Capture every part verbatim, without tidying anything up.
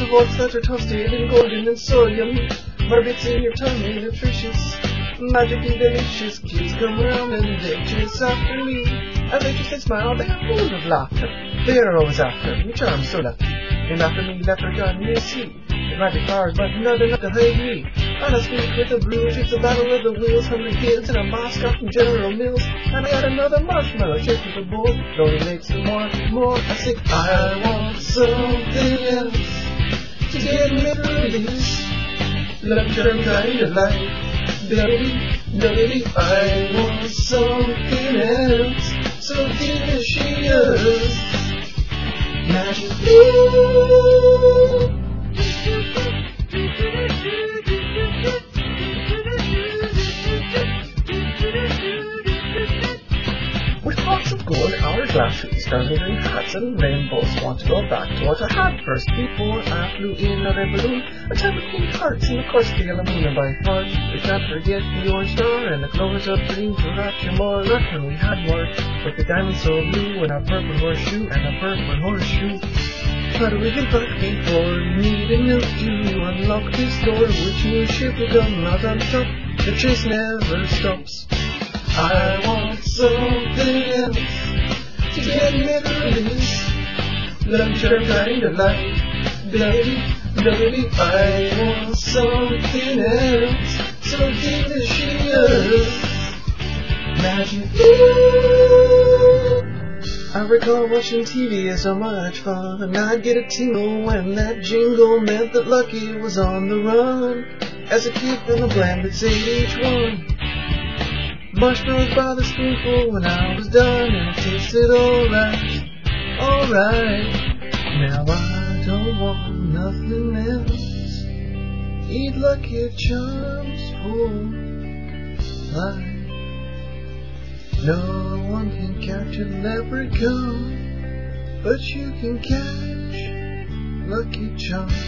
oats that are toasted and golden and so yummy. More bits in your tummy, nutritious, magically delicious. Kids come around and they chase after me. As they just they smile, they are full of laughter. They are always after me, charmed so lucky. They laugh at me, leprechaun, you see. The magic powers, but not enough to hide me. And I speak with the blues, it's a battle of the wheels. Hungry kids and a mascot from General Mills. And I got another marshmallow shake with the bowl. Though he makes it more and more. I say, I want something else to get me through this. Luxury kind of life. Baby, baby, I want something else so delicious. Magic blue. With pots of gold, hourglasses, dazzling hats and rainbows. Want to go back to what I had first before I flew in a red balloon. A time of pink hearts and of course the yellow moon. And by far we can't forget the orange star and the clovers of green. Perhaps you're more luck when we had more. With the diamonds so blue and a purple horseshoe and a purple horseshoe. But we've been back before, needing milk to unlock this door. Which new ship will come out on top? The chase never stops. I want something else to get me through this luxury kind of life. Baby, baby, I want something else so delicious. Magic blue. I recall watching T V as so much fun, and I'd get a tingle when that jingle meant that Lucky was on the run. As a kid from the bland would say each one. Marshmallows by the spoonful when I was done, and it tasted alright, alright. Now I don't want nothing else. Eat Lucky Charms for life. No one can catch a leprechaun, but you can catch Lucky Charms.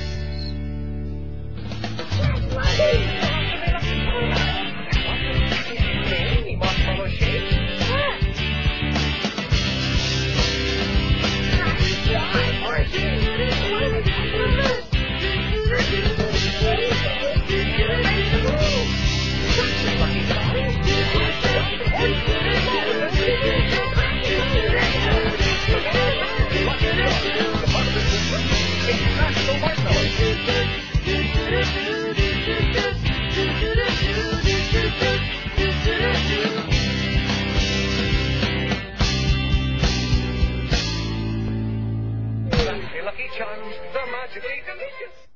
Lucky Charms, the magically delicious.